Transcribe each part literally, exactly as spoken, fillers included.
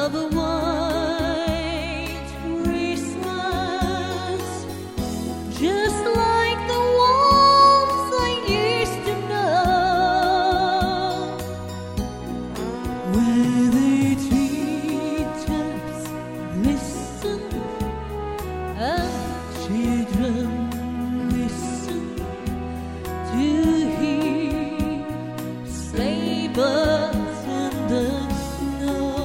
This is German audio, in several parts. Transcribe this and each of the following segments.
of a white Christmas, just like the ones I used to know, where the treetops listen and children listen to hear sleigh bells in the snow.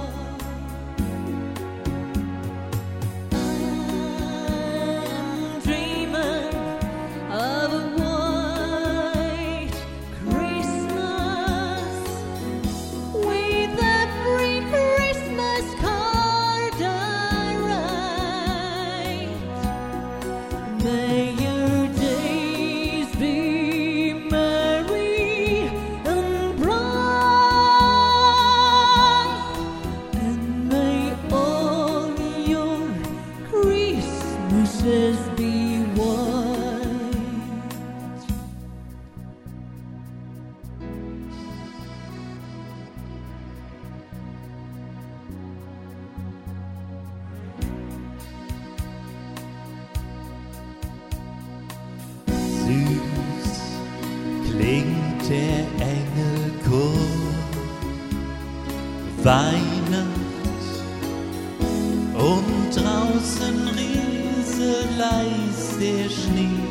I'm dreaming of a white Christmas with every Christmas card I write. May your days be merry and bright, and may all your Christmases be white. Süß klingt der Engelchor, Weihnacht und draußen rieseleicht der Schnee.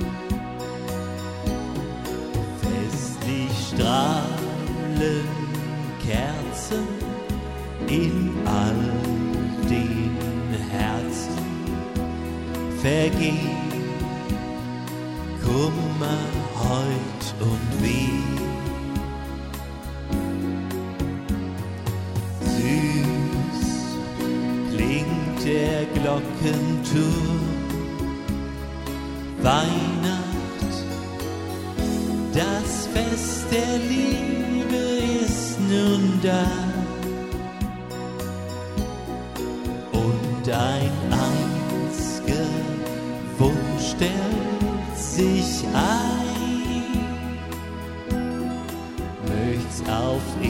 Festlich strahlen Kerzen in all den Herzen, vergeht Kummer heut und weh. Süß klingt der Glockenturm, Weihnacht, das Fest der Liebe ist nun da, und ein einziger Wunsch stellt sich ein, möcht's auf